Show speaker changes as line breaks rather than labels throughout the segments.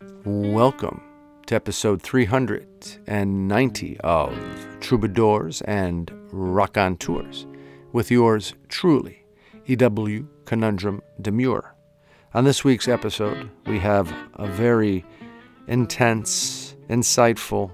Welcome to episode 390 of Troubadours and Raconteurs with yours truly, E.W. Conundrum Demure. On this week's episode, we have a very intense, insightful,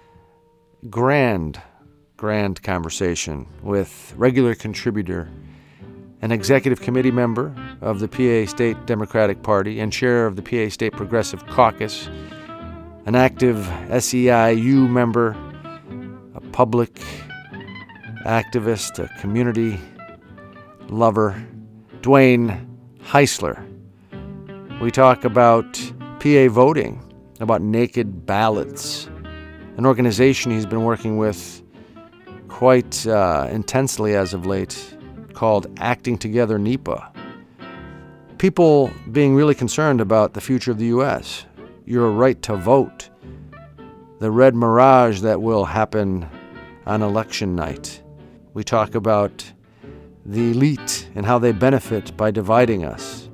grand conversation with regular contributor an executive committee member of the PA State Democratic Party and chair of the PA State Progressive Caucus, an active SEIU member, a public activist, a community lover, Dwayne Heisler. We talk about PA voting, about naked ballots, an organization he's been working with quite intensely as of late, called Acting Together NEPA. People being really concerned about the future of the U.S., your right to vote, the red mirage that will happen on election night. We talk about the elite and how they benefit by dividing us,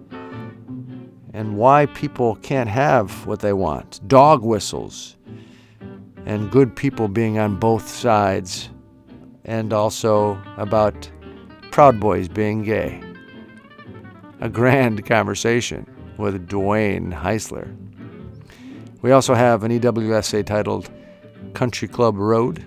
and why people can't have what they want, dog whistles, and good people being on both sides, and also about Proud Boys being gay. A grand conversation with Dwayne Heisler. We also have an EW essay titled Country Club Road,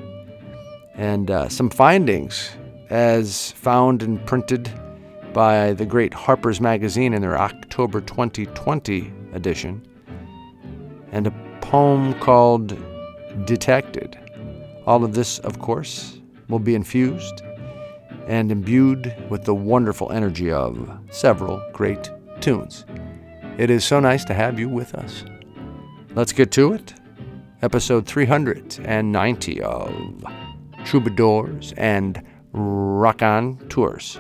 and some findings as found and printed by the great Harper's Magazine in their October 2020 edition, and a poem called Detected. All of this, of course, will be infused and imbued with the wonderful energy of several great tunes. It is so nice to have you with us. Let's get to it. Episode 390 of Troubadours and Raconteurs.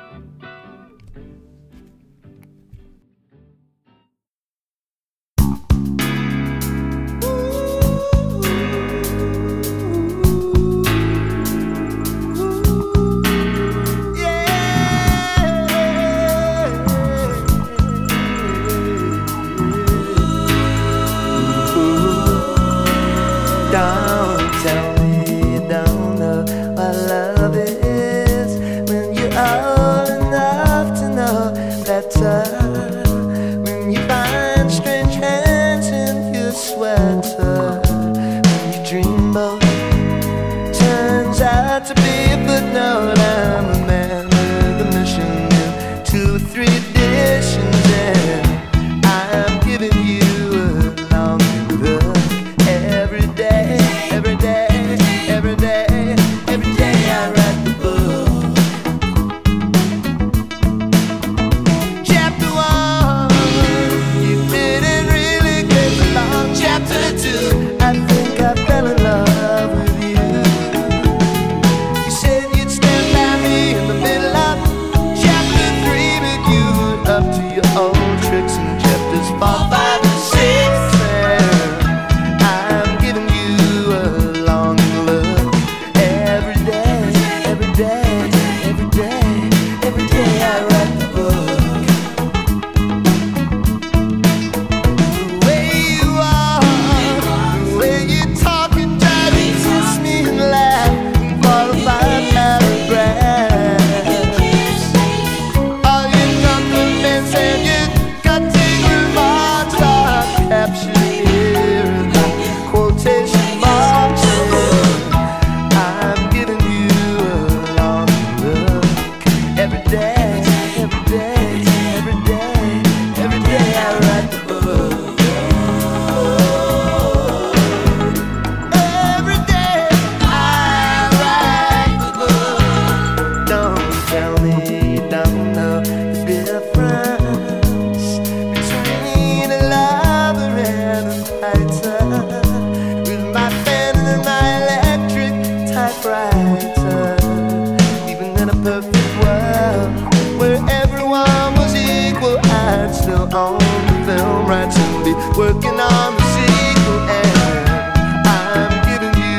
Working on the sequel, and I'm giving you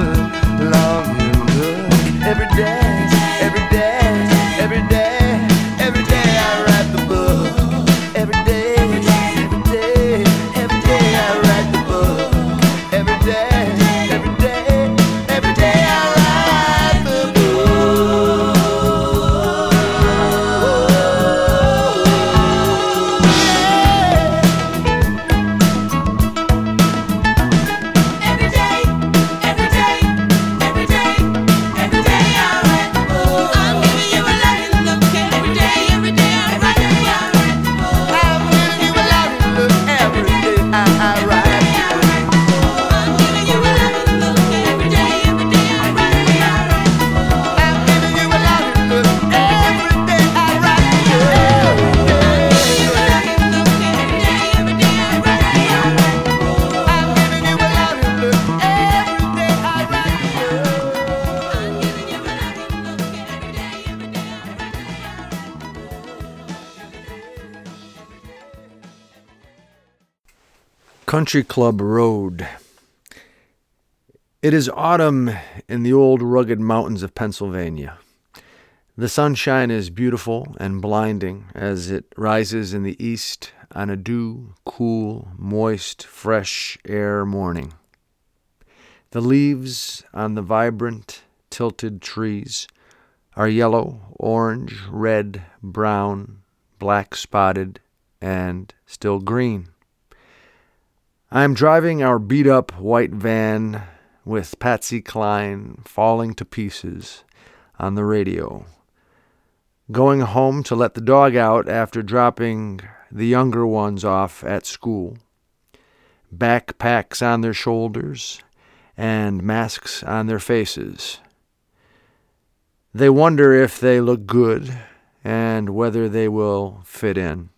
a longing look. Every day, every day, every day, every day I write the book. Every day, every day, every day
Country Club Road. It is autumn in the old rugged mountains of Pennsylvania. The sunshine is beautiful and blinding as it rises in the east on a dew, cool, moist, fresh air morning. The leaves on the vibrant, tilted trees are yellow, orange, red, brown, black spotted, and still green. I am driving our beat-up white van with Patsy Cline falling to pieces on the radio, going home to let the dog out after dropping the younger ones off at school, backpacks on their shoulders and masks on their faces. They wonder if they look good and whether they will fit in.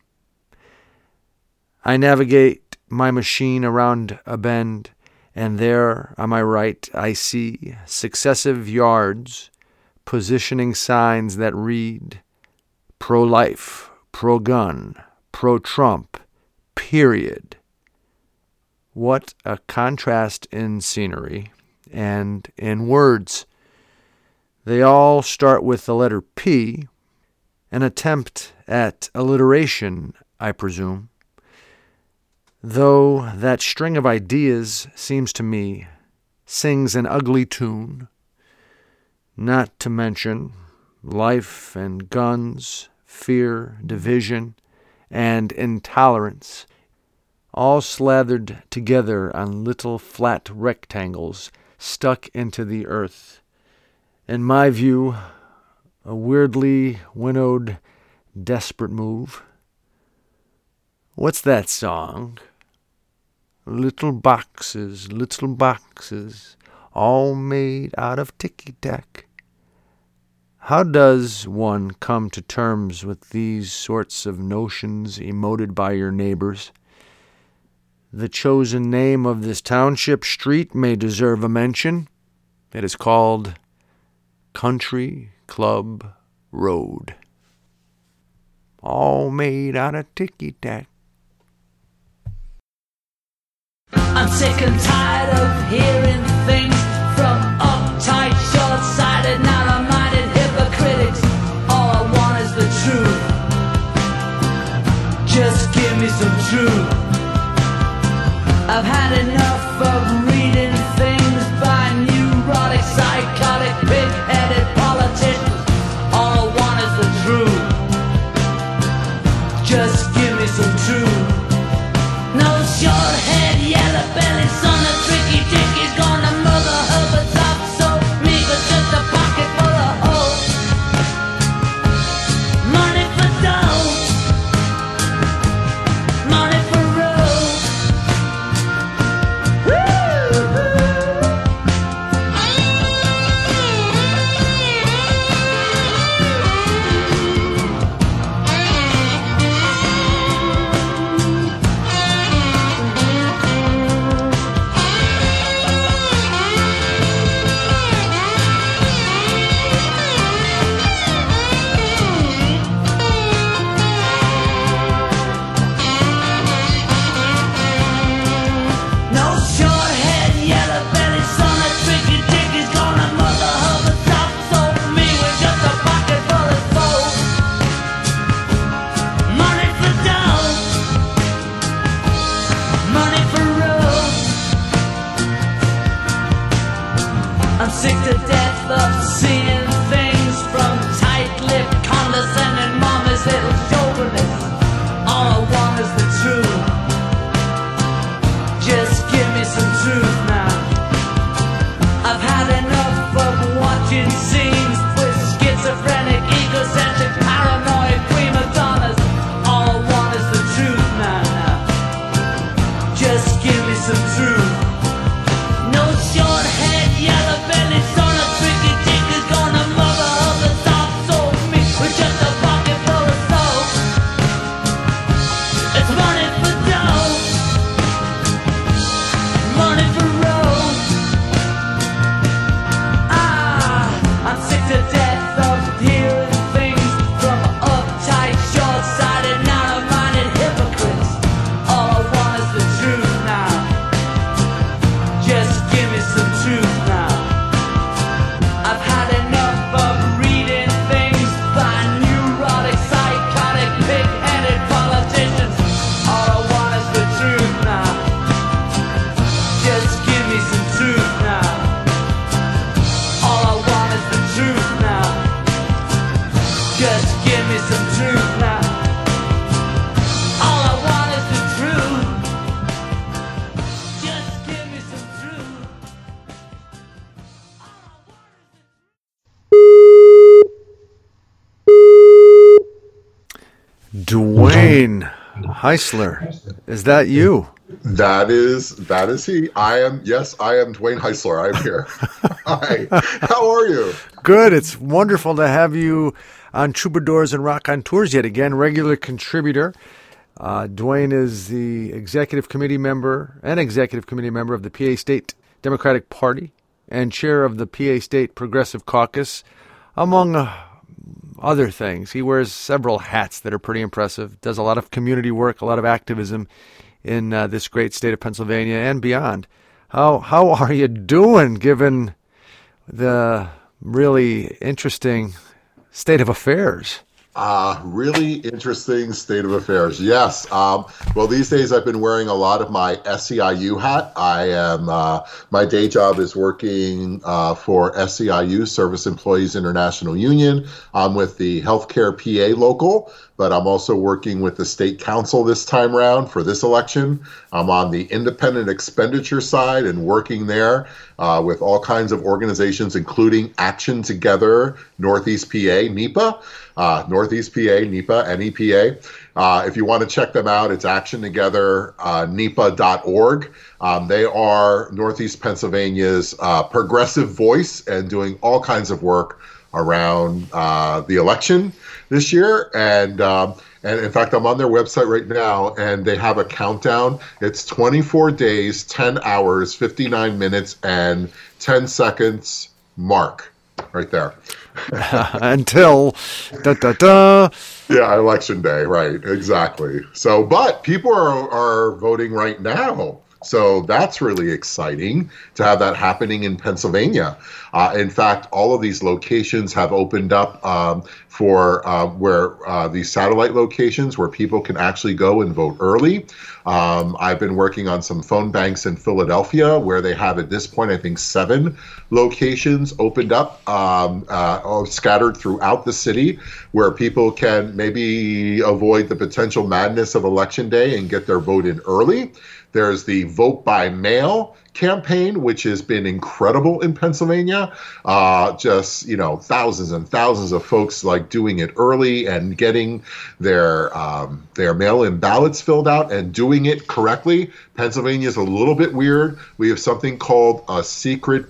I navigate my machine around a bend, and there on my right I see successive yards positioning signs that read pro-life, pro-gun, pro-Trump, period. What a contrast in scenery and in words. They all start with the letter P, an attempt at alliteration, I presume. Though that string of ideas, seems to me, sings an ugly tune, not to mention life and guns, fear, division, and intolerance, all slathered together on little flat rectangles stuck into the earth. In my view, a weirdly winnowed, desperate move. What's that song? Little boxes, all made out of ticky-tack. How does one come to terms with these sorts of notions emoted by your neighbors? The chosen name of this township street may deserve a mention. It is called Country Club Road. All made out of ticky-tack.
I'm sick and tired of hearing things from uptight, short-sighted, narrow-minded hypocrites. All I want is the truth. Just give me some truth. I've had enough of reading things by neurotic, psychotic, pig-headed politicians. All I want is the truth. Just give me some truth. No short-head, yellow-belly son of tricky dicky's gonna mother her but top so me but just a pocket full of hope. Money for dough, money for road. I'm sick to death of seeing things from tight-lipped, condescending mama's little chauvinists. All I want is the truth. Just give me some truth now. I've had enough of watching scenes with schizophrenic, egocentric, paranoid prima donnas. All I want is the truth now. Just give me some truth. No short-head, yellow-bellied son of tricky dick is gonna mother of the top soul me with just a pocket full of soap. It's money for dough, money for road. I'm sick to death of hearing things from uptight, short-sighted, narrow-minded hypocrites. All I want is the truth now.
Dwayne Heisler, is that you?
That is he. I am Dwayne Heisler. I'm here. Hi. How are you?
Good. It's wonderful to have you on Troubadours and Raconteurs yet again, regular contributor. Dwayne is the executive committee member of the PA State Democratic Party and chair of the PA State Progressive Caucus, among other things. He wears several hats that are pretty impressive, does a lot of community work, a lot of activism in this great state of Pennsylvania and beyond. How are you doing given the really interesting state of affairs?
Really interesting state of affairs. Yes. Well, these days I've been wearing a lot of my SEIU hat. My day job is working for SEIU, Service Employees International Union. I'm with the Healthcare PA local, but I'm also working with the state council this time around for this election. I'm on the independent expenditure side and working there with all kinds of organizations, including Action Together, Northeast PA, NEPA, Northeast PA, NEPA, NEPA. If you want to check them out, it's Action Together, NEPA.org. They are Northeast Pennsylvania's progressive voice and doing all kinds of work around the election this year. And in fact, I'm on their website right now, and they have a countdown. It's 24 days, 10 hours, 59 minutes, and 10 seconds mark right there.
Until
Yeah, election day, right, exactly. So, but people are voting right now. So that's really exciting to have that happening in Pennsylvania. In fact, all of these locations have opened up for these satellite locations where people can actually go and vote early. I've been working on some phone banks in Philadelphia where they have at this point, I think, 7 locations opened up, scattered throughout the city where people can maybe avoid the potential madness of Election Day and get their vote in early. There's the Vote by Mail campaign, which has been incredible in Pennsylvania. Thousands and thousands of folks like doing it early and getting their mail-in ballots filled out and doing it correctly. Pennsylvania is a little bit weird. We have something called a secrecy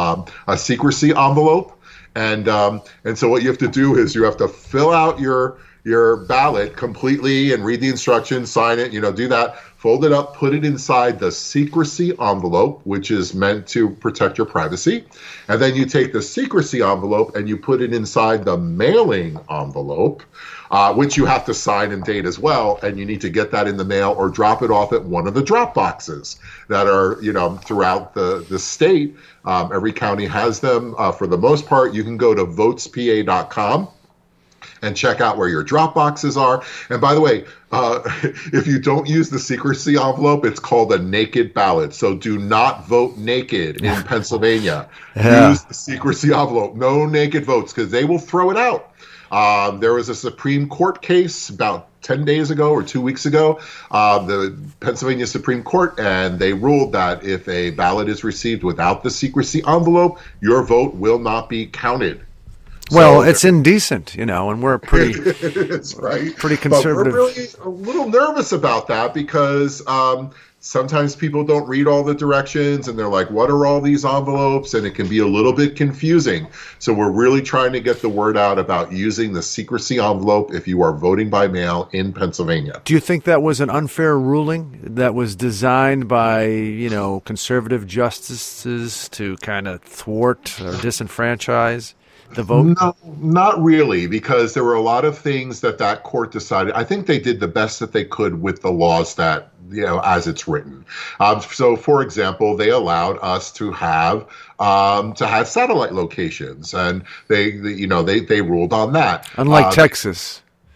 envelope, and so what you have to do is you have to fill out your ballot completely and read the instructions, sign it, do that, fold it up, put it inside the secrecy envelope, which is meant to protect your privacy. And then you take the secrecy envelope and you put it inside the mailing envelope, which you have to sign and date as well. And you need to get that in the mail or drop it off at one of the drop boxes that are, throughout the state. Every county has them. For the most part, you can go to votespa.com and check out where your drop boxes are. And by the way, if you don't use the secrecy envelope, it's called a naked ballot. So do not vote naked in Pennsylvania.
Yeah.
Use the secrecy envelope. No naked votes, because they will throw it out. There was a Supreme Court case about 10 days ago or 2 weeks ago, the Pennsylvania Supreme Court, and they ruled that if a ballot is received without the secrecy envelope, your vote will not be counted.
Well, it's indecent, and we're pretty
it's right.
pretty conservative.
But we're really a little nervous about that because sometimes people don't read all the directions and they're like, what are all these envelopes? And it can be a little bit confusing. So we're really trying to get the word out about using the secrecy envelope if you are voting by mail in Pennsylvania.
Do you think that was an unfair ruling that was designed by, conservative justices to kind of thwart or disenfranchise the vote?
No, not really, because there were a lot of things that court decided. I think they did the best that they could with the laws that, as it's written. So, for example, they allowed us to have satellite locations, and they ruled on that.
Unlike Texas.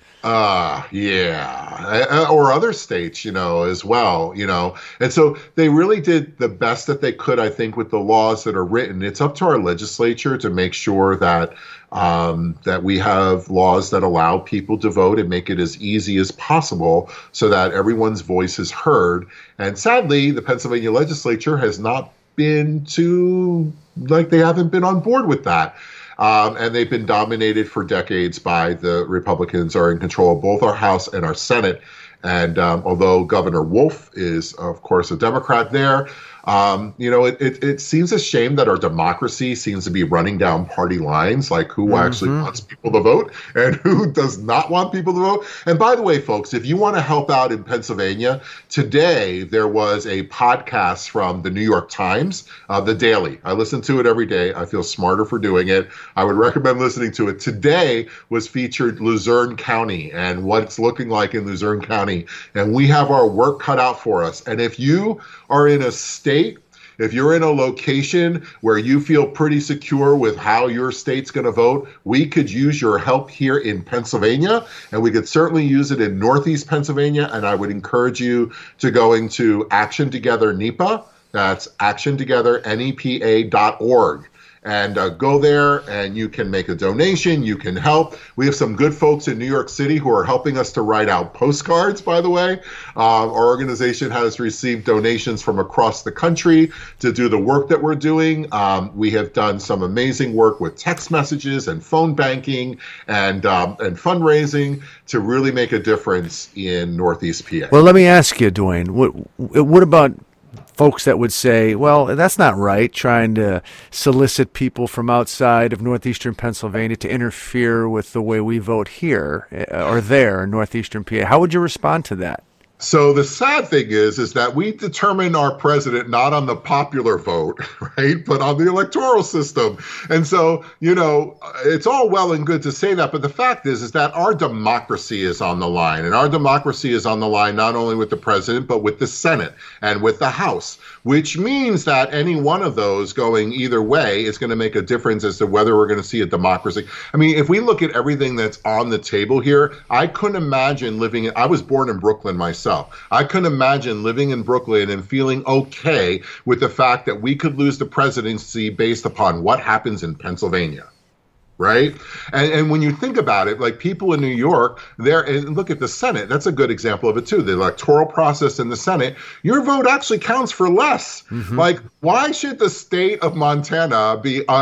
Yeah, or other states, as well, And so they really did the best that they could, I think, with the laws that are written. It's up to our legislature to make sure that that we have laws that allow people to vote and make it as easy as possible so that everyone's voice is heard. And sadly, the Pennsylvania legislature has not been they haven't been on board with that. And they've been dominated for decades by the Republicans are in control of both our House and our Senate. And although Governor Wolf is, of course, a Democrat there, it seems a shame that our democracy seems to be running down party lines, like who actually wants people to vote and who does not want people to vote. And by the way, folks, if you want to help out in Pennsylvania, today there was a podcast from the New York Times, The Daily. I listen to it every day. I feel smarter for doing it. I would recommend listening to it. Today was featured Luzerne County and what it's looking like in Luzerne County. And we have our work cut out for us. And if you are in a state, if you're in a location where you feel pretty secure with how your state's going to vote, we could use your help here in Pennsylvania, and we could certainly use it in Northeast Pennsylvania. And I would encourage you to go into Action Together NEPA. That's actiontogethernepa.org. And go there and you can make a donation. You can help. We have some good folks in New York City who are helping us to write out postcards, by the way. Our organization has received donations from across the country to do the work that we're doing. We have done some amazing work with text messages and phone banking and fundraising to really make a difference in Northeast PA.
Well, let me ask you, Dwayne, what about folks that would say, well, that's not right, trying to solicit people from outside of northeastern Pennsylvania to interfere with the way we vote here or there in northeastern PA? How would you respond to that?
So the sad thing is that we determine our president not on the popular vote, right, but on the electoral system. And so, it's all well and good to say that, but the fact is that our democracy is on the line, and our democracy is on the line not only with the president, but with the Senate and with the House, which means that any one of those going either way is going to make a difference as to whether we're going to see a democracy. I mean, if we look at everything that's on the table here, I couldn't imagine I was born in Brooklyn myself. I couldn't imagine living in Brooklyn and feeling okay with the fact that we could lose the presidency based upon what happens in Pennsylvania. Right. And when you think about it, like people in New York, and look at the Senate. That's a good example of it, too. The electoral process in the Senate, your vote actually counts for less. Mm-hmm. Like, why should the state of Montana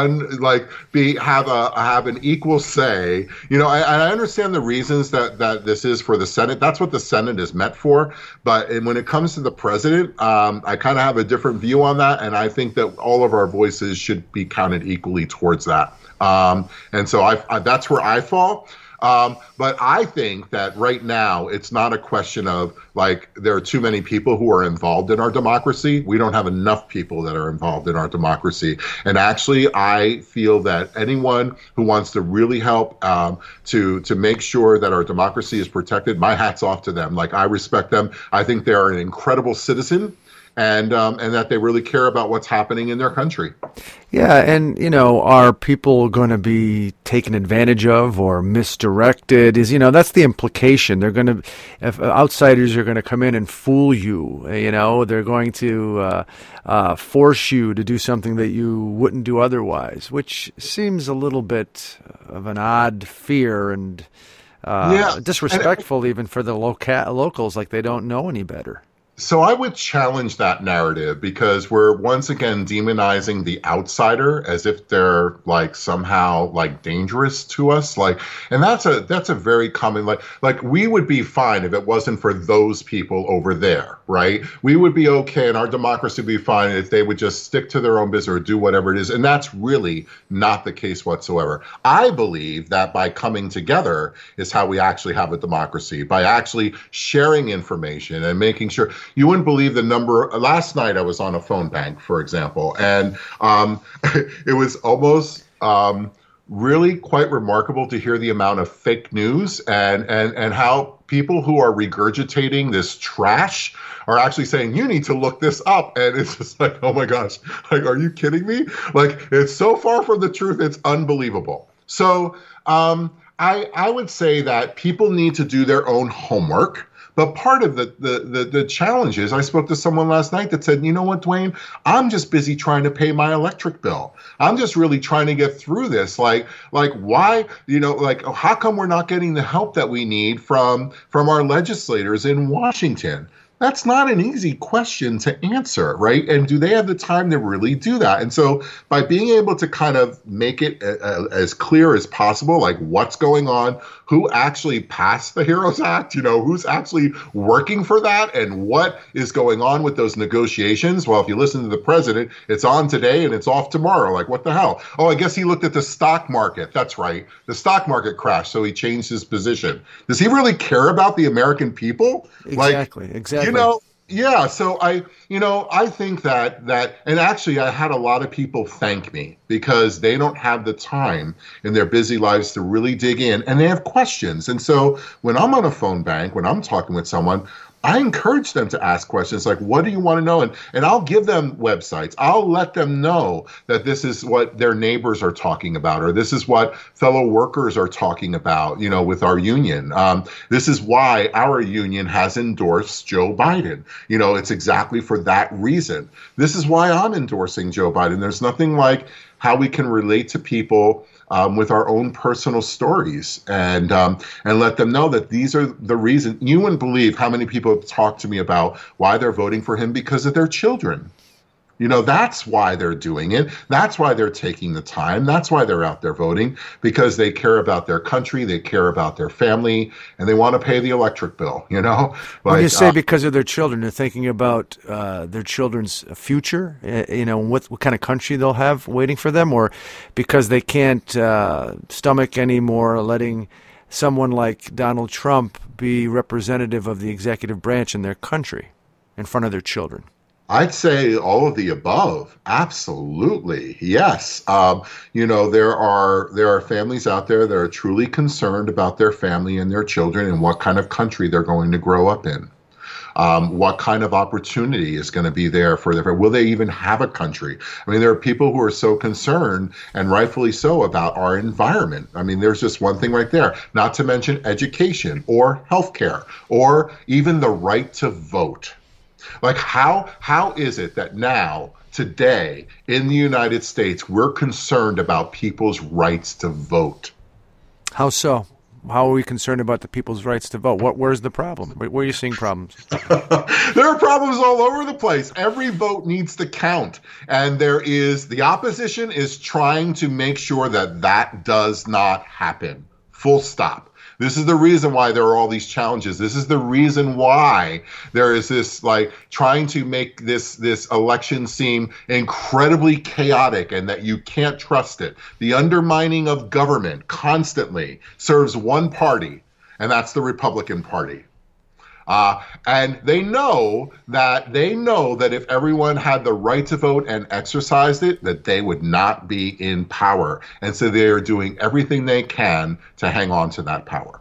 have an equal say? I understand the reasons that this is for the Senate. That's what the Senate is meant for. But when it comes to the president, I kind of have a different view on that. And I think that all of our voices should be counted equally towards that. And so that's where I fall. But I think that right now it's not a question of there are too many people who are involved in our democracy. We don't have enough people that are involved in our democracy. And actually, I feel that anyone who wants to really help to make sure that our democracy is protected, my hat's off to them. I respect them. I think they're an incredible citizen. And that they really care about what's happening in their country.
Yeah, and, are people going to be taken advantage of or misdirected? That's the implication. If outsiders are going to come in and fool you, they're going to force you to do something that you wouldn't do otherwise, which seems a little bit of an odd fear and disrespectful even for the locals, like they don't know any better.
So I would challenge that narrative because we're once again demonizing the outsider as if they're somehow dangerous to us. And that's a very common, we would be fine if it wasn't for those people over there, right? We would be okay and our democracy would be fine if they would just stick to their own business or do whatever it is. And that's really not the case whatsoever. I believe that by coming together is how we actually have a democracy, by actually sharing information and making sure. You wouldn't believe the number. Last night I was on a phone bank, for example, and it was almost really quite remarkable to hear the amount of fake news and how people who are regurgitating this trash are actually saying, you need to look this up. And it's just oh my gosh, are you kidding me? It's so far from the truth. It's unbelievable. So I would say that people need to do their own homework. But part of the challenge is, I spoke to someone last night that said, you know what, Dwayne, I'm just busy trying to pay my electric bill. I'm just really trying to get through this. Why, how come we're not getting the help that we need from our legislators in Washington? That's not an easy question to answer, right? And do they have the time to really do that? And so by being able to kind of make it as clear as possible, like what's going on, who actually passed the HEROES Act, who's actually working for that, and what is going on with those negotiations. Well, if you listen to the president, it's on today and it's off tomorrow. Like, what the hell? Oh, I guess he looked at the stock market. That's right. The stock market crashed, so he changed his position. Does he really care about the American people?
Exactly.
Yeah. So I think that, and actually I had a lot of people thank me because they don't have the time in their busy lives to really dig in, and they have questions. And so when I'm on a phone bank, when I'm talking with someone, I encourage them to ask questions like, what do you want to know? And I'll give them websites. I'll let them know that this is what their neighbors are talking about, or this is what fellow workers are talking about, with our union. This is why our union has endorsed Joe Biden. It's exactly for that reason. This is why I'm endorsing Joe Biden. There's nothing like how we can relate to people with our own personal stories and let them know that these are the reasons. You wouldn't believe how many people talk to me about why they're voting for him because of their children. That's why they're doing it. That's why they're taking the time. That's why they're out there voting, because they care about their country, they care about their family, and they want to pay the electric bill,
When you say because of their children, they're thinking about their children's future, what kind of country they'll have waiting for them, or because they can't stomach anymore letting someone like Donald Trump be representative of the executive branch in their country in front of their children.
I'd say all of the above. Absolutely. Yes. There are families out there that are truly concerned about their family and their children and what kind of country they're going to grow up in. What kind of opportunity is going to be there for them? Will they even have a country? I mean, there are people who are so concerned, and rightfully so, about our environment. I mean, there's just one thing right there, not to mention education or healthcare or even the right to vote. Like, how is it that now, today, in the United States, we're concerned about people's rights to vote?
How so? How are we concerned about the people's rights to vote? Where's the problem? Where are you seeing problems?
There are problems all over the place. Every vote needs to count. And the opposition is trying to make sure that does not happen. Full stop. This is the reason why there are all these challenges. This is the reason why there is this trying to make this election seem incredibly chaotic and that you can't trust it. The undermining of government constantly serves one party, and that's the Republican Party. And they know that if everyone had the right to vote and exercised it, that they would not be in power. And so they are doing everything they can to hang on to that power.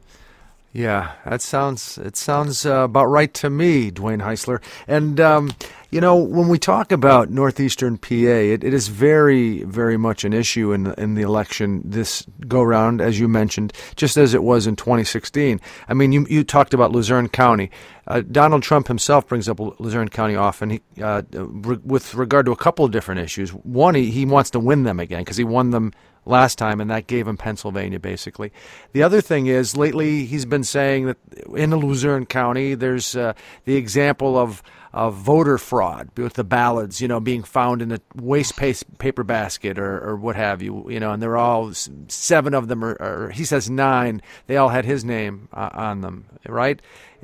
Yeah, it sounds about right to me, Dwayne Heisler. And, when we talk about Northeastern PA, it is very, very much an issue in the election this go-round, as you mentioned, just as it was in 2016. I mean, you talked about Luzerne County. Donald Trump himself brings up Luzerne County often with regard to a couple of different issues. One, he wants to win them again because he won them last time, and that gave him Pennsylvania, basically. The other thing is, lately he's been saying that in Luzerne County, there's the example of voter fraud with the ballots, being found in a waste paper basket or what have you, and they're all 7 of them, or he says 9, they all had his name on them, right?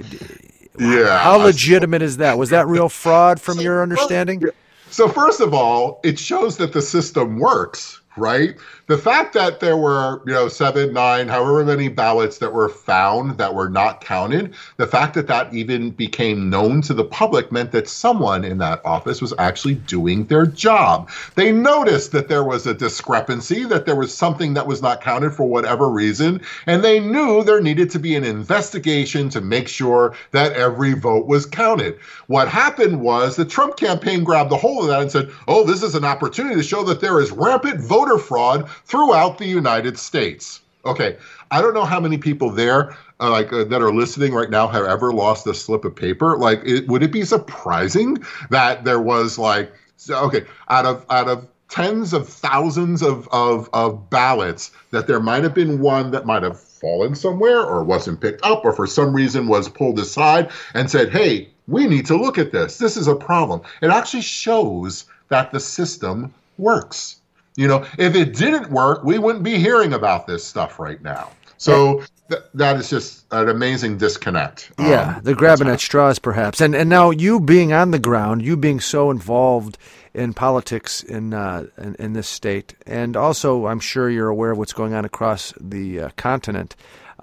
Yeah.
How legitimate is that? Was that real fraud from your understanding?
So first of all, it shows that the system works, right? The fact that there were, 7, 9, however many ballots that were found that were not counted, the fact that even became known to the public meant that someone in that office was actually doing their job. They noticed that there was a discrepancy, that there was something that was not counted for whatever reason, and they knew there needed to be an investigation to make sure that every vote was counted. What happened was the Trump campaign grabbed a hold of that and said, oh, this is an opportunity to show that there is rampant voter fraud throughout the United States. Okay, I don't know how many people there that are listening right now have ever lost a slip of paper. Would it be surprising that there was out of tens of thousands of ballots that there might have been one that might have fallen somewhere or wasn't picked up or for some reason was pulled aside and said, hey, we need to look at this. This is a problem. It actually shows that the system works. If it didn't work, we wouldn't be hearing about this stuff right now. So that is just an amazing disconnect.
Yeah, they're grabbing at straws, perhaps. And now you being on the ground, you being so involved in politics in this state, and also I'm sure you're aware of what's going on across the continent.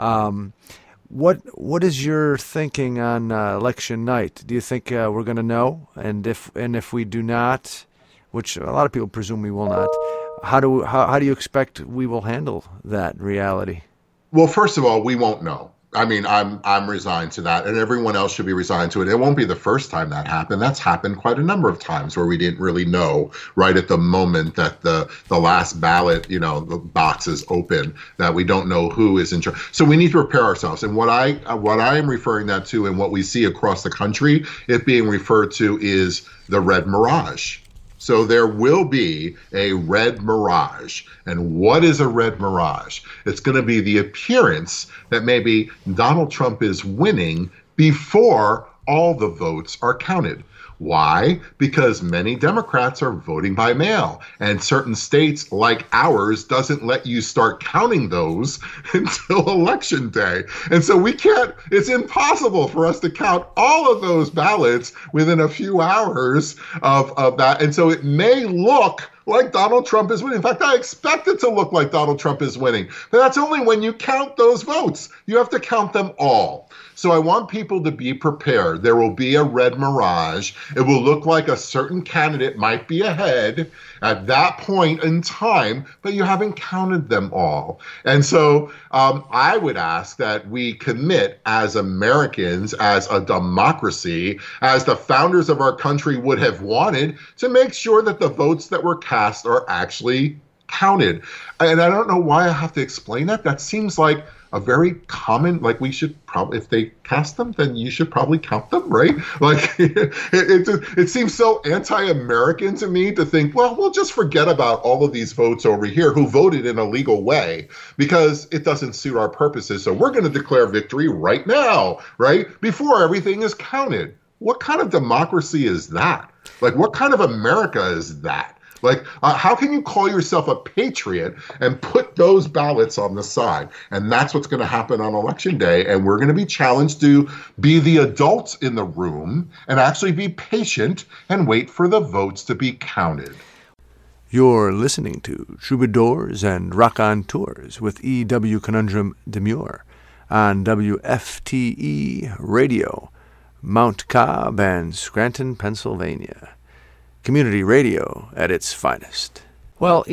What is your thinking on election night? Do you think we're going to know? And if we do not, which a lot of people presume we will not, how do you expect we will handle that reality?
Well, first of all, we won't know. I mean, I'm resigned to that, and everyone else should be resigned to it. It won't be the first time that happened. That's happened quite a number of times where we didn't really know right at the moment that the last ballot, the box is open, that we don't know who is in charge. So we need to prepare ourselves. And what I am referring that to, and what we see across the country, it being referred to, is the red mirage. So there will be a red mirage. And what is a red mirage? It's going to be the appearance that maybe Donald Trump is winning before all the votes are counted. Why? Because many Democrats are voting by mail, and certain states like ours doesn't let you start counting those until election day. And so it's impossible for us to count all of those ballots within a few hours of that. And so it may look like Donald Trump is winning. In fact, I expect it to look like Donald Trump is winning. But that's only when you count those votes. You have to count them all. So I want people to be prepared. There will be a red mirage. It will look like a certain candidate might be ahead at that point in time, but you haven't counted them all. And so I would ask that we commit as Americans, as a democracy, as the founders of our country would have wanted, to make sure that the votes that were cast are actually counted. And I don't know why I have to explain that. That seems like a very common, like we should probably, if they cast them, then you should probably count them, right? Like it seems so anti-American to me to think, well, we'll just forget about all of these votes over here who voted in a legal way because it doesn't suit our purposes. So we're going to declare victory right now, right? Before everything is counted. What kind of democracy is that? Like, what kind of America is that? Like, how can you call yourself a patriot and put those ballots on the side? And that's what's going to happen on Election Day. And we're going to be challenged to be the adults in the room and actually be patient and wait for the votes to be counted.
You're listening to Troubadours and Raconteurs with E.W. Conundrum Demure on WFTE Radio, Mount Cobb and Scranton, Pennsylvania. Community radio at its finest. Well,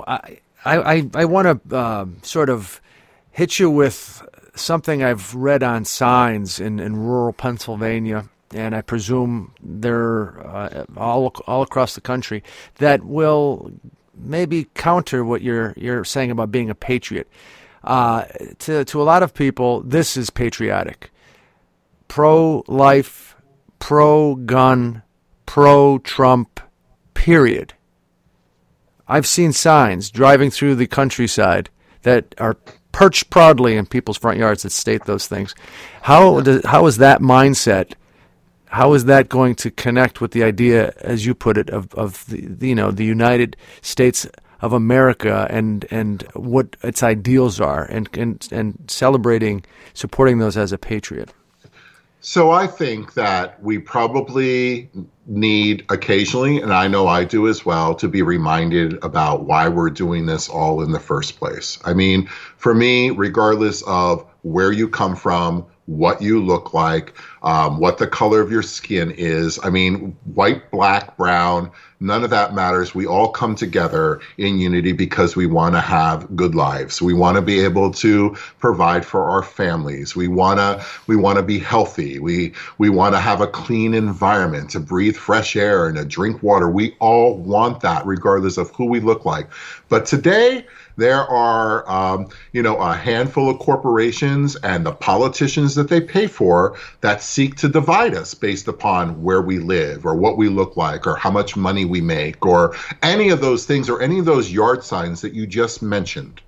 I want to sort of hit you with something I've read on signs in rural Pennsylvania, and I presume they're all across the country, that will maybe counter what you're saying about being a patriot. To a lot of people, this is patriotic. Pro-life, pro-gun, pro-Trump, period. I've seen signs driving through the countryside that are perched proudly in people's front yards that state those things. How is that mindset? How is that going to connect with the idea, as you put it, of the United States of America and what its ideals are, and celebrating, supporting those as a patriot?
So I think that we probably need occasionally, and I know I do as well, to be reminded about why we're doing this all in the first place. I mean, for me, regardless of where you come from, what you look like, what the color of your skin is. I mean, white, black, brown, none of that matters. We all come together in unity because we want to have good lives. We want to be able to provide for our families. We want to be healthy. We want to have a clean environment, to breathe fresh air and to drink water. We all want that regardless of who we look like. But today, there are, a handful of corporations and the politicians that they pay for that seek to divide us based upon where we live or what we look like or how much money we make or any of those things or any of those yard signs that you just mentioned.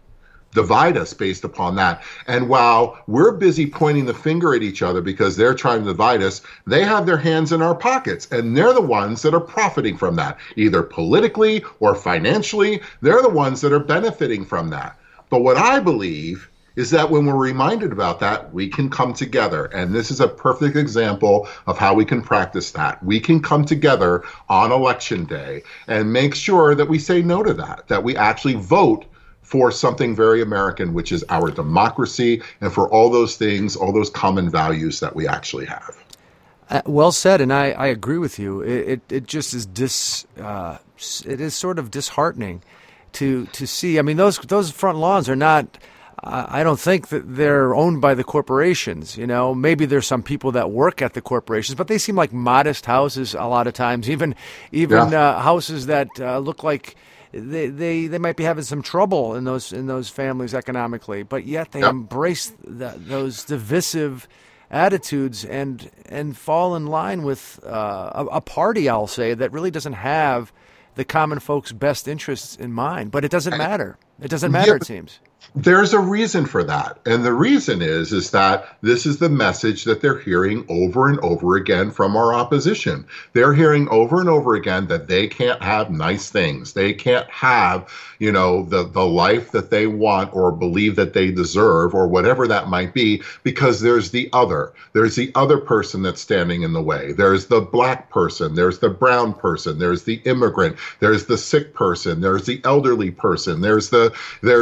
divide us based upon that. And while we're busy pointing the finger at each other because they're trying to divide us, they have their hands in our pockets, and they're the ones that are profiting from that, either politically or financially. They're the ones that are benefiting from that. But what I believe is that when we're reminded about that, we can come together. And this is a perfect example of how we can practice that. We can come together on Election Day and make sure that we say no to that we actually vote for something very American, which is our democracy, and for all those things, all those common values that we actually have.
Well said, and I agree with you. It just is it is sort of disheartening to see. I mean, those front lawns are not. I don't think that they're owned by the corporations. You know, maybe there's some people that work at the corporations, but they seem like modest houses a lot of times. Even houses that look like they might be having some trouble in those families economically, but yet they embrace those divisive attitudes and fall in line with a party, I'll say, that really doesn't have the common folks' best interests in mind. But it doesn't matter. It doesn't matter, it seems.
There's a reason for that. And the reason is that this is the message that they're hearing over and over again from our opposition. They're hearing over and over again that they can't have nice things. They can't have, the life that they want or believe that they deserve or whatever that might be, because there's the other. There's the other person that's standing in the way. There's the black person. There's the brown person. There's the immigrant. There's the sick person. There's the elderly person. There's the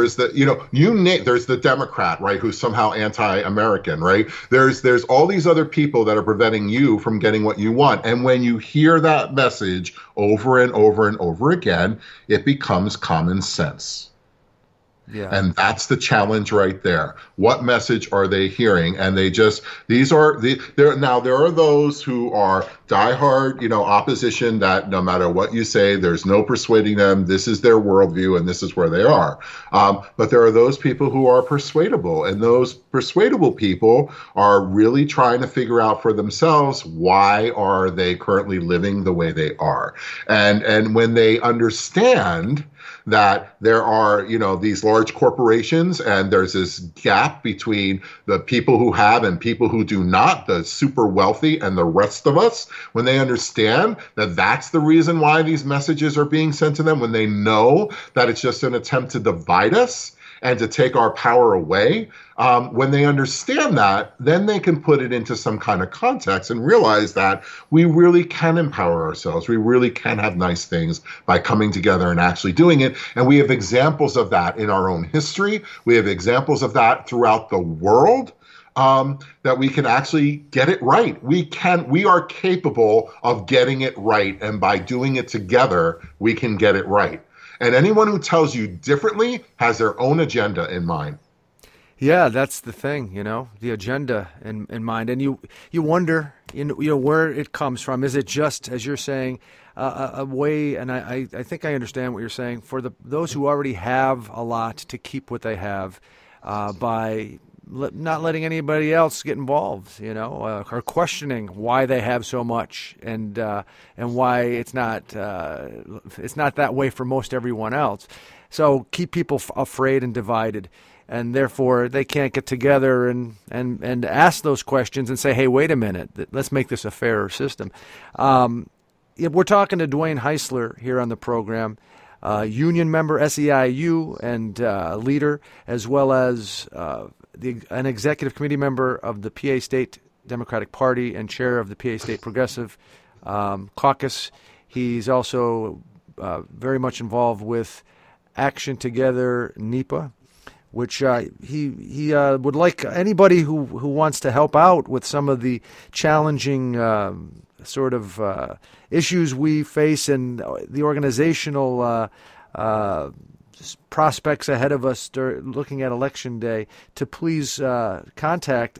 Democrat, right, who's somehow anti-American, right? There's all these other people that are preventing you from getting what you want. And when you hear that message over and over and over again, it becomes common sense. Yeah. And that's the challenge right there. What message are they hearing? And there are those who are diehard, opposition that no matter what you say, there's no persuading them. This is their worldview and this is where they are. But there are those people who are persuadable, and those persuadable people are really trying to figure out for themselves, why are they currently living the way they are? And when they understand that there are, these large corporations, and there's this gap between the people who have and people who do not, the super wealthy and the rest of us, when they understand that that's the reason why these messages are being sent to them, when they know that it's just an attempt to divide us and to take our power away, when they understand that, then they can put it into some kind of context and realize that we really can empower ourselves. We really can have nice things by coming together and actually doing it. And we have examples of that in our own history. We have examples of that throughout the world. That we can actually get it right. We are capable of getting it right. And by doing it together, we can get it right. And anyone who tells you differently has their own agenda in mind.
Yeah, that's the thing, the agenda in mind. And you wonder, where it comes from. Is it just, as you're saying, a way, and I think I understand what you're saying, for those who already have a lot to keep what they have by not letting anybody else get involved, or questioning why they have so much and why it's not that way for most everyone else. So keep people afraid and divided, and therefore they can't get together and ask those questions and say, hey, wait a minute, let's make this a fairer system. We're talking to Dwayne Heisler here on the program. Union member, SEIU, and leader, as well as an executive committee member of the PA State Democratic Party and chair of the PA State Progressive Caucus. He's also very much involved with Action Together NEPA, which he would like anybody who wants to help out with some of the challenging issues we face and the organizational prospects ahead of us looking at Election Day, to please contact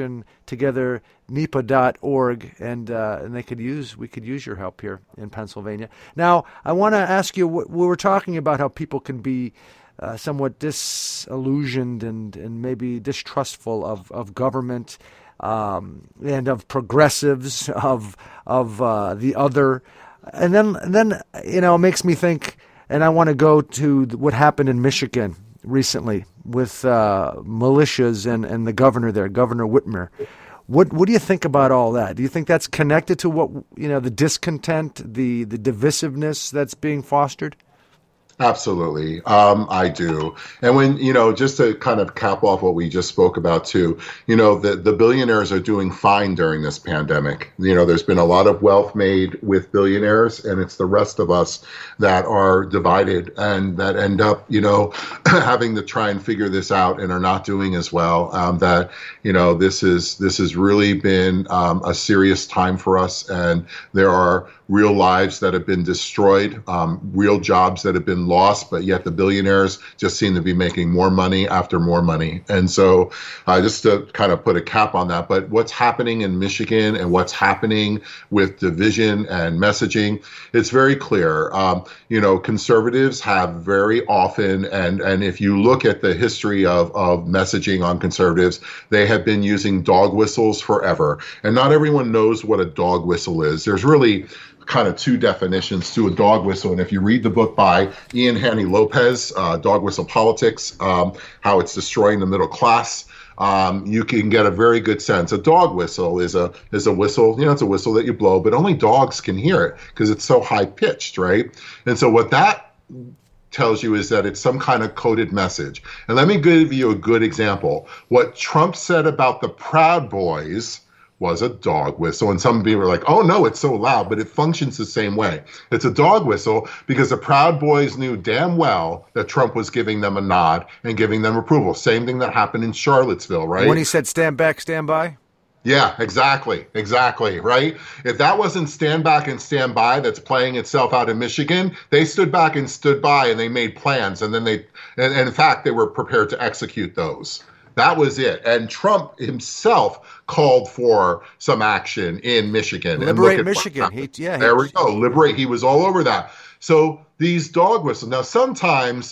actiontogethernepa.org, and we could use your help here in Pennsylvania. Now, I want to ask you, we were talking about how people can be somewhat disillusioned and maybe distrustful of government and of progressives, of the other, and then it makes me think. And I want to go to what happened in Michigan recently militias and the governor there, Governor Whitmer. What do you think about all that? Do you think that's connected to what, the discontent, the divisiveness that's being fostered?
Absolutely. I do. And when, just to kind of cap off what we just spoke about too, the billionaires are doing fine during this pandemic. There's been a lot of wealth made with billionaires, and it's the rest of us that are divided and that end up, having to try and figure this out and are not doing as well. This has really been a serious time for us, and there are real lives that have been destroyed, real jobs that have been lost, but yet the billionaires just seem to be making more money after more money. And so just to kind of put a cap on that, but what's happening in Michigan and what's happening with division and messaging, it's very clear. Conservatives have very often, and if you look at the history of messaging on conservatives, they have been using dog whistles forever. And not everyone knows what a dog whistle is. There's really kind of two definitions to a dog whistle. And if you read the book by Ian Haney Lopez, Dog Whistle Politics, how it's destroying the middle class, you can get a very good sense. A dog whistle is a whistle, it's a whistle that you blow, but only dogs can hear it because it's so high pitched, right? And so what that tells you is that it's some kind of coded message. And let me give you a good example. What Trump said about the Proud Boys was a dog whistle. And some people are like, oh no, it's so loud, but it functions the same way. It's a dog whistle because the Proud Boys knew damn well that Trump was giving them a nod and giving them approval. Same thing that happened in Charlottesville, right?
When he said stand back, stand by?
Yeah, exactly, right? If that wasn't stand back and stand by that's playing itself out in Michigan, they stood back and stood by and they made plans. And then and in fact, they were prepared to execute those. That was it. And Trump himself called for some action in Michigan.
Liberate Michigan.
There we go. Liberate. He was all over that. So these dog whistles. Now, sometimes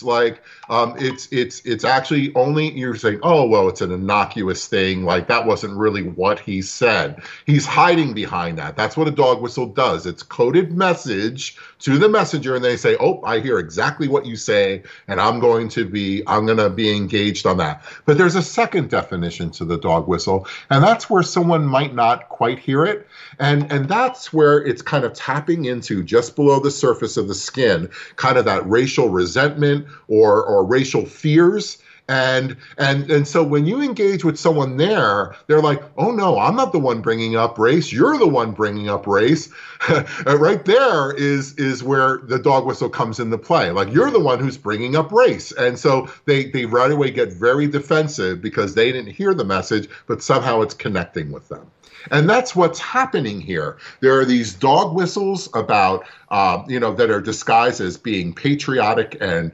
it's actually only you're saying, oh, well, it's an innocuous thing. Like that wasn't really what he said. He's hiding behind that. That's what a dog whistle does. It's coded message to the messenger, and they say, oh, I hear exactly what you say, and I'm going to be engaged on that. But there's a second definition to the dog whistle, and that's where someone might not quite hear it. And that's where it's kind of tapping into just below the surface of the skin, kind of that racial resentment or racial fears. And so when you engage with someone there, they're like, oh no, I'm not the one bringing up race. You're the one bringing up race. Right there is where the dog whistle comes into play. Like you're the one who's bringing up race. And so they right away get very defensive because they didn't hear the message, but somehow it's connecting with them. And that's what's happening here. There are these dog whistles about, that are disguised as being patriotic and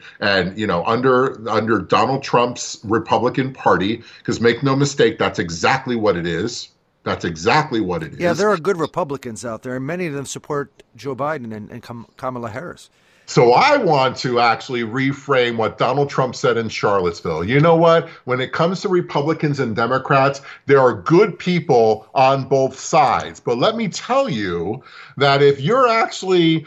under Donald Trump's Republican Party. Because make no mistake, that's exactly what it is. That's exactly what it is.
Yeah, there are good Republicans out there, and many of them support Joe Biden and Kamala Harris.
So I want to actually reframe what Donald Trump said in Charlottesville. You know what? When it comes to Republicans and Democrats, there are good people on both sides. But let me tell you that if you're actually,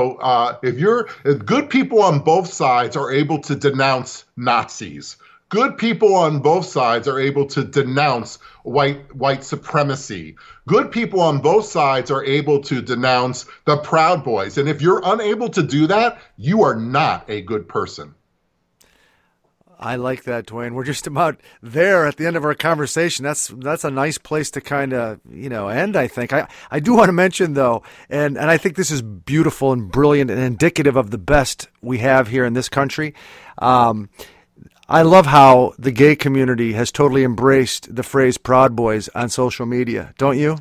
if good people on both sides are able to denounce Nazis, good people on both sides are able to denounce white supremacy. Good people on both sides are able to denounce the Proud Boys. And if you're unable to do that, you are not a good person.
I like that, Dwayne. We're just about there at the end of our conversation. That's a nice place to kind of, end, I think. I do want to mention, though, and I think this is beautiful and brilliant and indicative of the best we have here in this country. I love how the gay community has totally embraced the phrase Proud Boys on social media. Don't you?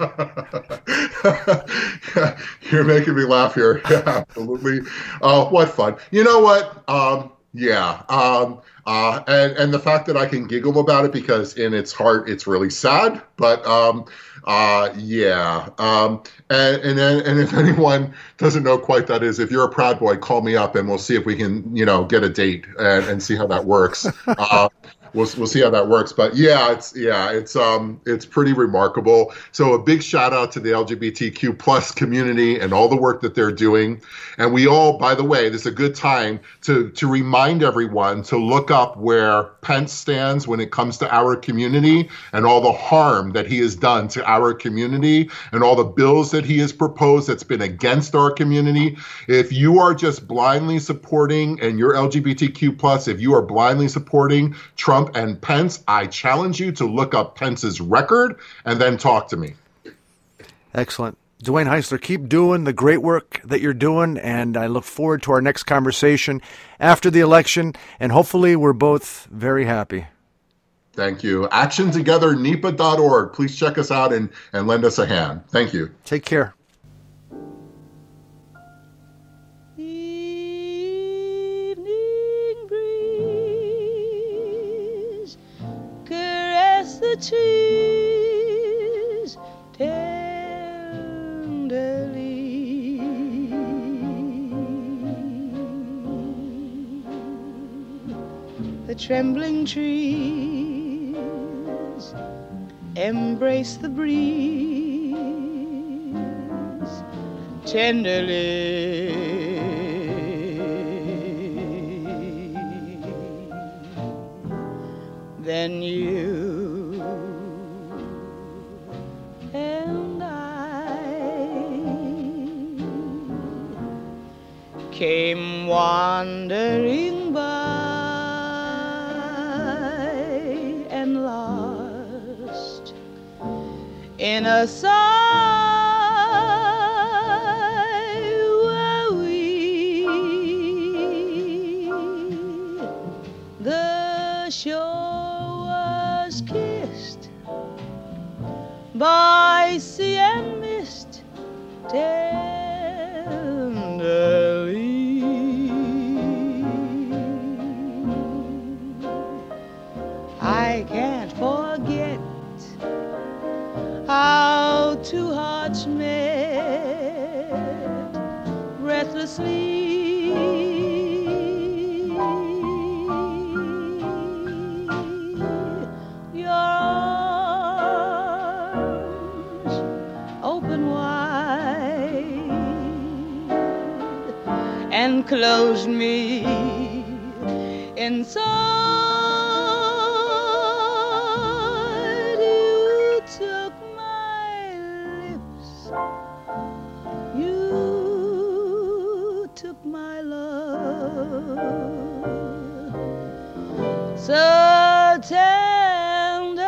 You're making me laugh here. Yeah, absolutely. What fun. You know what? Yeah. And the fact that I can giggle about it because in its heart, it's really sad. But yeah. And if anyone doesn't know quite that is, if you're a Proud Boy, call me up and we'll see if we can, get a date and see how that works. we'll see how that works. But it's pretty remarkable. So a big shout out to the LGBTQ plus community and all the work that they're doing. And we all, by the way, this is a good time to remind everyone to look up where Pence stands when it comes to our community and all the harm that he has done to our community and all the bills that he has proposed that's been against our community. If you are just blindly supporting, and you're LGBTQ plus, if you are blindly supporting Trump and Pence, I challenge you to look up Pence's record and then talk to me.
Excellent. Dwayne Heisler, keep doing the great work that you're doing, and I look forward to our next conversation after the election, and hopefully we're both very happy.
Thank you. ActionTogetherNEPA.org. Please check us out and lend us a hand. Thank you.
Take care.
Evening breeze, caress the trees tenderly. The trembling trees embrace the breeze tenderly. Then you and I came wandering by and lost in a sigh were we. The shore was kissed by sea and mist tenderly. I can't forget how two hearts met breathlessly. Your arms open wide and closed me inside. You took my lips, you took my love, so tenderly.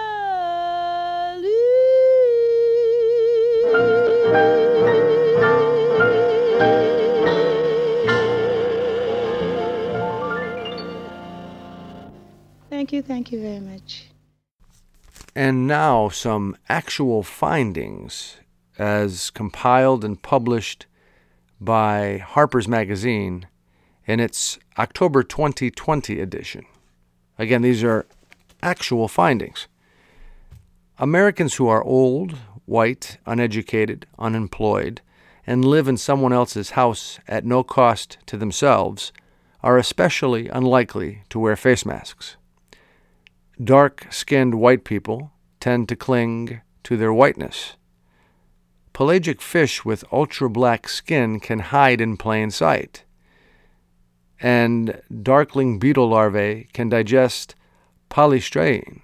Thank you very much.
And now some actual findings as compiled and published by Harper's Magazine in its October 2020 edition. Again, these are actual findings. Americans who are old, white, uneducated, unemployed, and live in someone else's house at no cost to themselves are especially unlikely to wear face masks. Dark-skinned white people tend to cling to their whiteness. Pelagic fish with ultra-black skin can hide in plain sight. And darkling beetle larvae can digest polystyrene.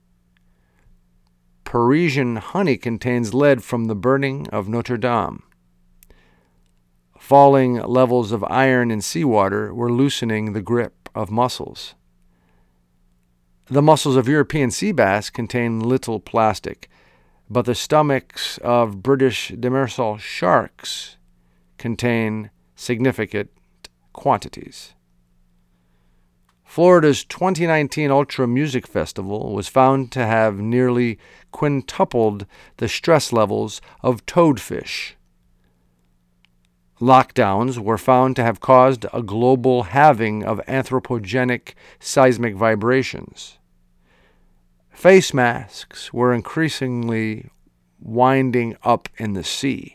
Parisian honey contains lead from the burning of Notre Dame. Falling levels of iron in seawater were loosening the grip of mussels. The muscles of European sea bass contain little plastic, but the stomachs of British demersal sharks contain significant quantities. Florida's 2019 Ultra Music Festival was found to have nearly quintupled the stress levels of toadfish. Lockdowns were found to have caused a global halving of anthropogenic seismic vibrations. Face masks were increasingly winding up in the sea.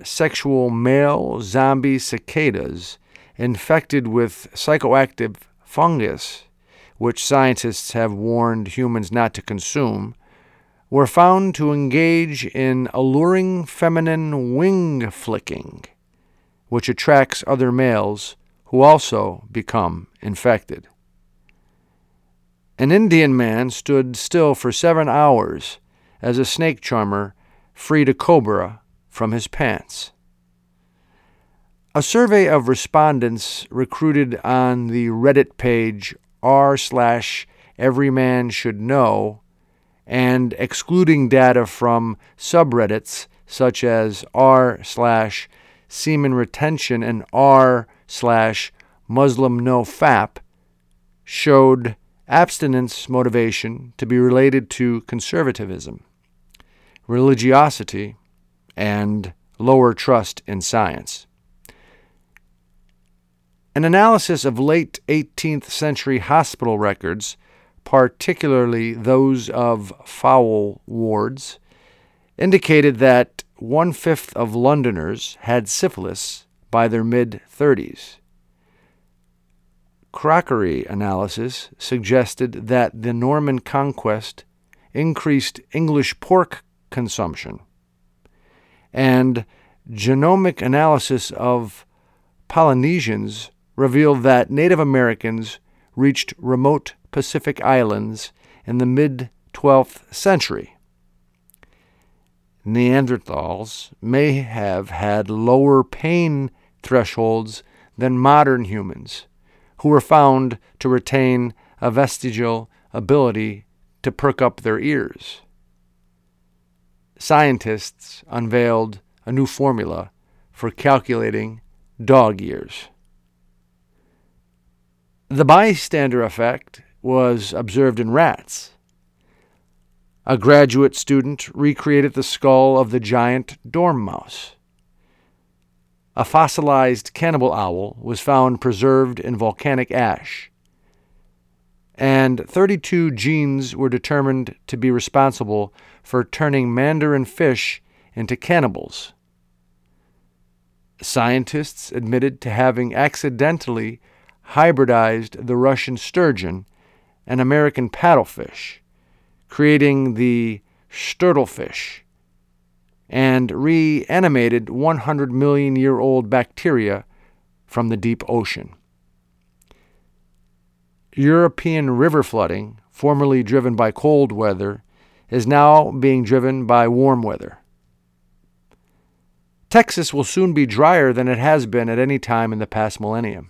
Hypersexual male zombie cicadas infected with psychoactive fungus, which scientists have warned humans not to consume, were found to engage in alluring feminine wing flicking, which attracts other males who also become infected. An Indian man stood still for 7 hours as a snake charmer freed a cobra from his pants. A survey of respondents recruited on the Reddit page r/everymanshouldknow and excluding data from subreddits such as r/semen retention and r/Muslim no fap showed abstinence motivation to be related to conservatism, religiosity, and lower trust in science. An analysis of late 18th century hospital records, particularly those of foul wards, indicated that 1/5 of Londoners had syphilis by their mid-30s. Crockery analysis suggested that the Norman conquest increased English pork consumption, and genomic analysis of Polynesians revealed that Native Americans reached remote Pacific islands in the mid-12th century. Neanderthals may have had lower pain thresholds than modern humans, who were found to retain a vestigial ability to perk up their ears. Scientists unveiled a new formula for calculating dog ears. The bystander effect was observed in rats. A graduate student recreated the skull of the giant dorm mouse. A fossilized cannibal owl was found preserved in volcanic ash, and 32 genes were determined to be responsible for turning mandarin fish into cannibals. Scientists admitted to having accidentally hybridized the Russian sturgeon and American paddlefish, creating the sturtlefish, and reanimated 100-million-year-old bacteria from the deep ocean. European river flooding, formerly driven by cold weather, is now being driven by warm weather. Texas will soon be drier than it has been at any time in the past millennium.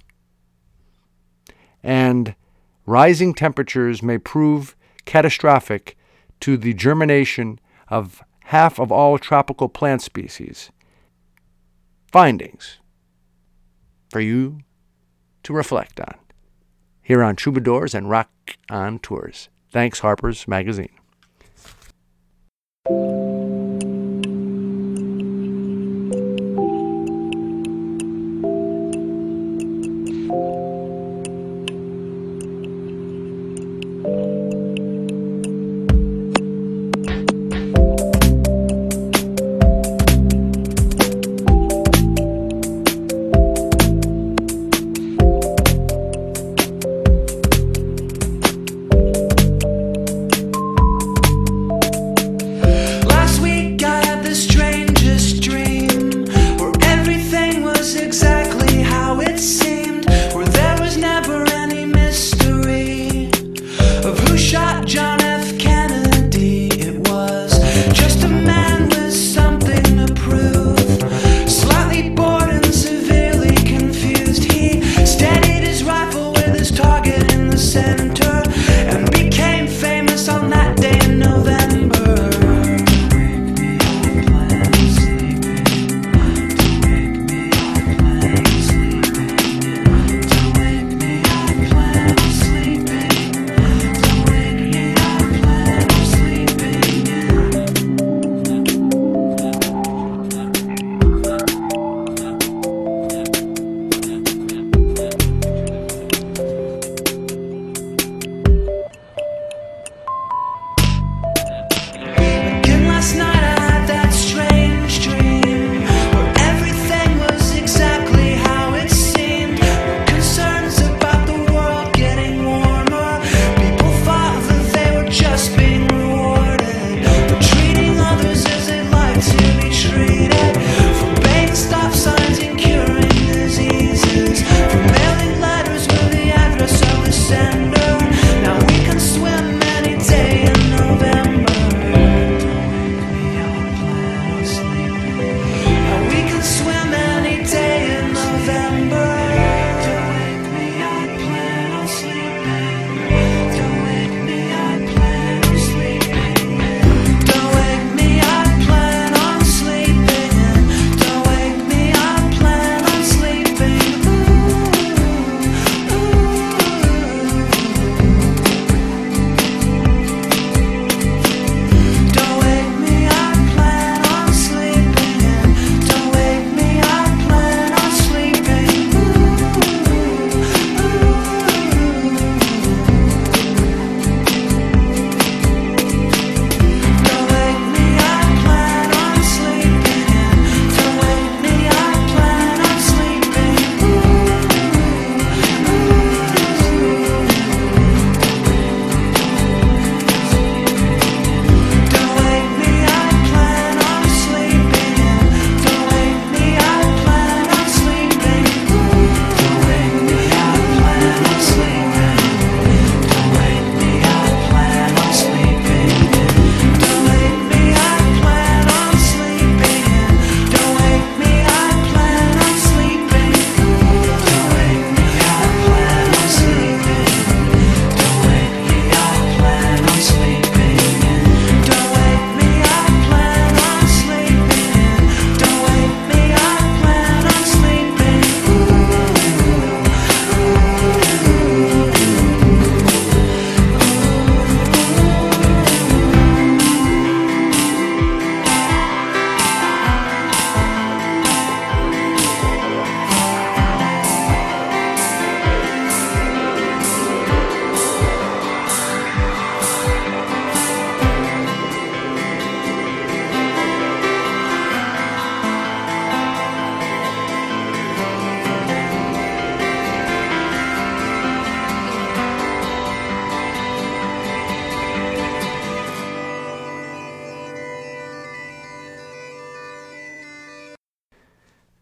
And rising temperatures may prove catastrophic to the germination of half of all tropical plant species. Findings for you to reflect on here on Troubadours and Rock on Tours. Thanks, Harper's Magazine.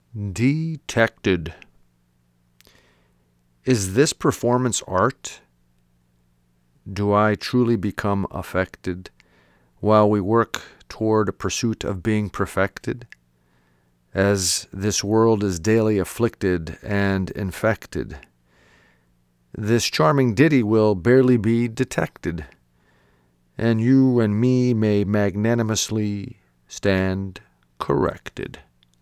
Detected. Is this performance art? Do I truly become affected while we work toward a pursuit of being perfected? As this world is daily afflicted and infected, this charming ditty will barely be detected, and you and me may magnanimously stand corrected.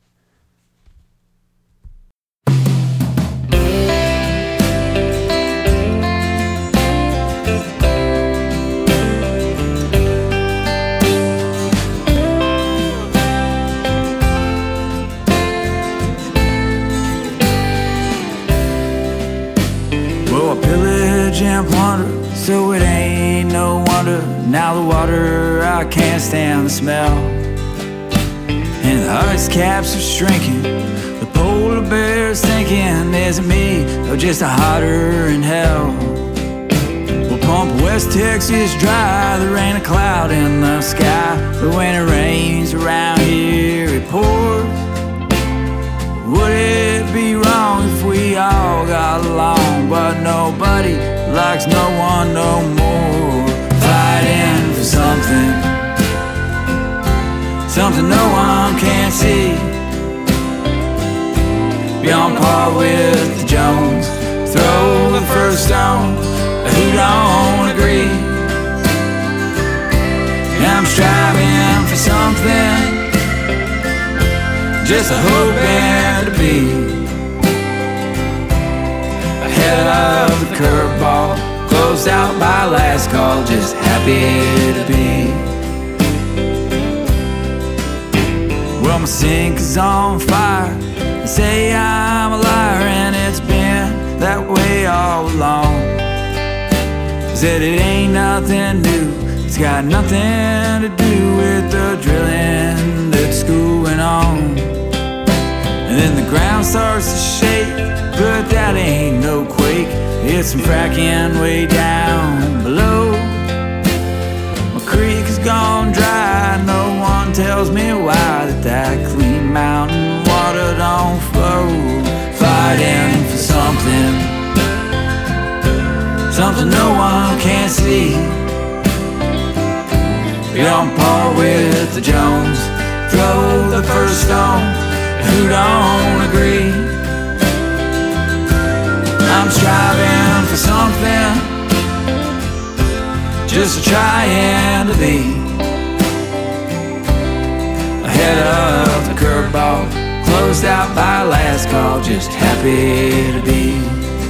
And plunder, so it ain't no wonder. Now the water, I can't stand the smell, and the ice caps are shrinking. The polar bear's thinking, is it me or just a hotter in hell? We'll pump West Texas dry. There ain't a cloud in the sky, but when it rains around here it pours. Would it be wrong if we all got along? But nobody likes no one no more. Fighting for something, something no one can see. Be on par with the Jones, throw the first stone. Who don't agree? I'm striving for something, just hoping to be ahead of the curveball, closed out by last call, just happy to be. Well, my sink is on fire. They say I'm a liar, and it's been that way all along. Said it ain't nothing new, it's got nothing to do with the drilling that's going on. And then the ground starts to shake, but that ain't no quake. It's some fracking way down below. My creek has gone dry, no one tells me why that clean mountain water don't flow. Fighting for something, something no one can see. Be on par with the Jones, throw the first stone. Who don't agree? I'm striving for something, just trying to be ahead of the curveball, closed out by last call, just happy to be.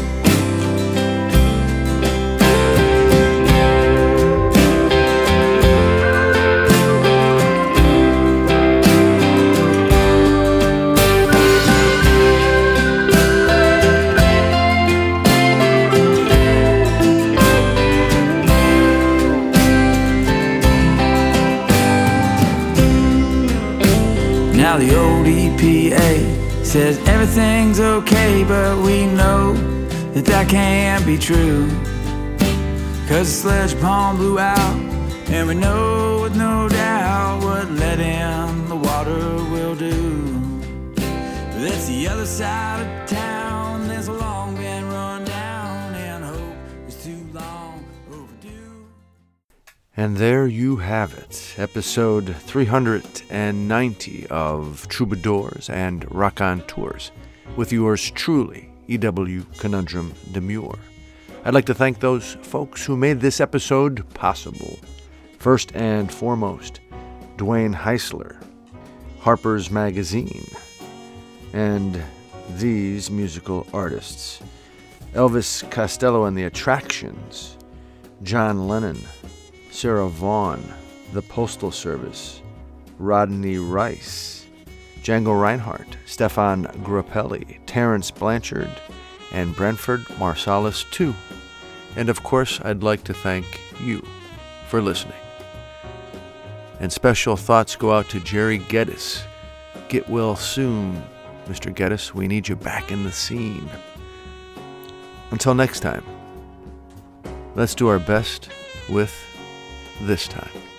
Now the old EPA says everything's okay, but we know that that can't be true, 'cause the sledge pump blew out, and we know with no doubt what let in the water will do. That's the other side of town, that's long been run down, and hope is too long overdue.
And there you have it, episode 390 of Troubadours and Raconteurs, with yours truly, E.W. Conundrum Demure. I'd like to thank those folks who made this episode possible. First and foremost, Dwayne Heisler, Harper's Magazine, and these musical artists: Elvis Costello and the Attractions, John Lennon, Sarah Vaughan, the Postal Service, Rodney Rice, Django Reinhardt, Stefan Grappelli, Terence Blanchard, and Brentford Marsalis too. And of course, I'd like to thank you for listening. And special thoughts go out to Jerry Geddes. Get well soon, Mr. Geddes. We need you back in the scene. Until next time, let's do our best with this time.